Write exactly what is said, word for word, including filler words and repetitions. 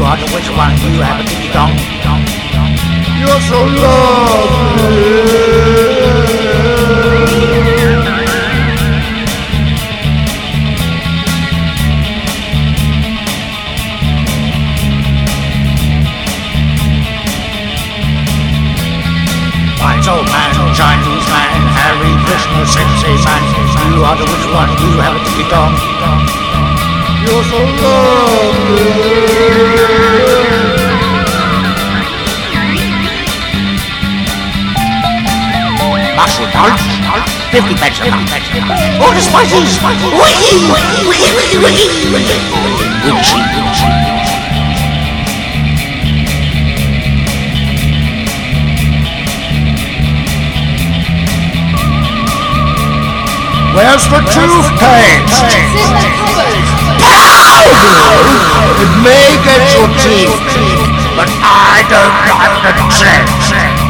wonder which one you have a ding dong. You're so lovely. Wise old man, Chinese man, Harry Krishna, Sensei man, you are the which one you have a ding dong. You're so lovely. Mushroom dance, fifty pence a month. Oh, the spices! Wiggy, wiggy, wiggy, wiggy, wiggy, wiggy, wiggy. Where's the toothpaste? It may get your teeth, but I don't like the scent.